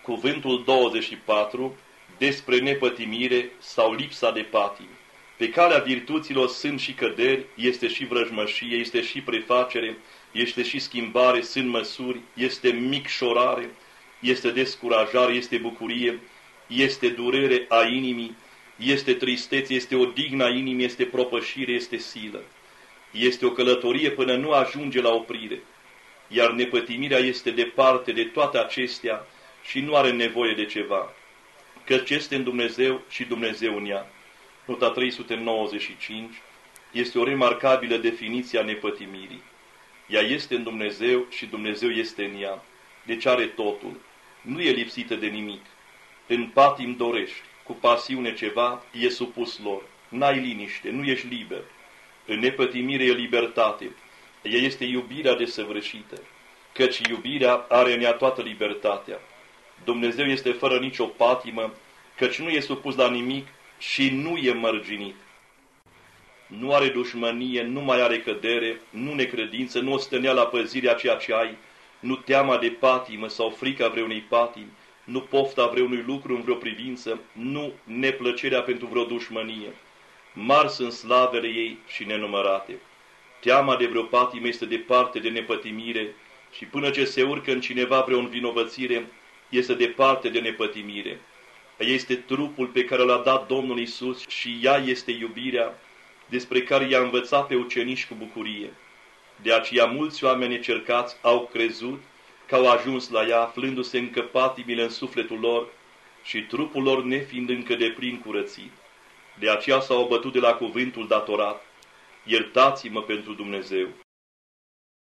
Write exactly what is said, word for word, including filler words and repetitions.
Cuvântul douăzeci și patru, despre nepătimire sau lipsa de patim. Pe calea virtuților sunt și căderi, este și vrăjmășie, este și prefacere, este și schimbare, sunt măsuri, este micșorare, este descurajare, este bucurie, este durere a inimii, este tristețe, este odihnă a inimii, este propășire, este silă. Este o călătorie până nu ajunge la oprire, iar nepătimirea este departe de toate acestea și nu are nevoie de ceva, căci este în Dumnezeu și Dumnezeu în ea. Nota trei sute nouăzeci și cinci este o remarcabilă definiție a nepătimirii. Ea este în Dumnezeu și Dumnezeu este în ea, deci are totul, nu e lipsită de nimic. În patim dorești, cu pasiune ceva, e supus lor, n-ai liniște, nu ești liber. În nepătimire e libertate, ea este iubirea desăvârșită, căci iubirea are în ea toată libertatea. Dumnezeu este fără nicio patimă, căci nu e supus la nimic și nu e mărginit. Nu are dușmănie, nu mai are cădere, nu necredință, nu ostănea la păzirea ceea ce ai, nu teama de patimă sau frica vreunei patimi, nu pofta vreunui lucru în vreo privință, nu neplăcerea pentru vreo dușmănie. Mari sunt slavele ei și nenumărate. Teama de vreo patimă este departe de nepătimire și până ce se urcă în cineva vreo învinovățire, este departe de nepătimire. Ea este trupul pe care l-a dat Domnul Iisus și ea este iubirea despre care i-a învățat pe ucenici cu bucurie. De aceea mulți oameni necercați au crezut că au ajuns la ea, aflându-se încă patimile în sufletul lor și trupul lor nefiind încă deplin curățit. De aceea s-au abătut de la cuvântul datorat: iertați-mă pentru Dumnezeu.